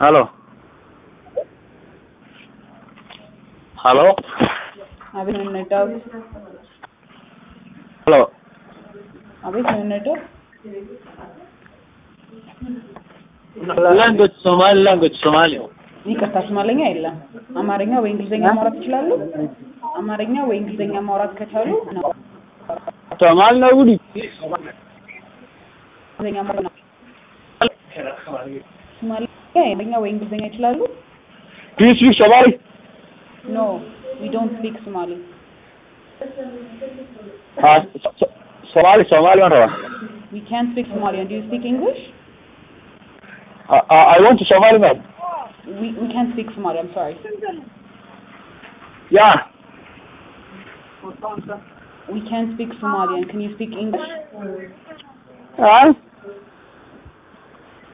Hello. Hello. Abhi network. Hello. Abhi network. Language Somali. ይቅርታ ሶማሌኛ የለም። አማርኛ ወይ እንግሊዘኛ ማውራት ይችላሉ? አማርኛ ወይ እንግሊዘኛ ማውራት ከቻሉ ነው። Somali ነው ጉዲ። እንግሊዘኛ ማውራት ሶማሌኛ የኛ ወይ እንግሊዘኛ ይችላሉ? Do you speak Somali? No, we don't speak Somali. Somali one. We can't speak Somali. Do you speak English? I want to Somali man. We can't speak Somali. I'm sorry. Yeah. We can't speak Somalian. Can you speak English? Huh?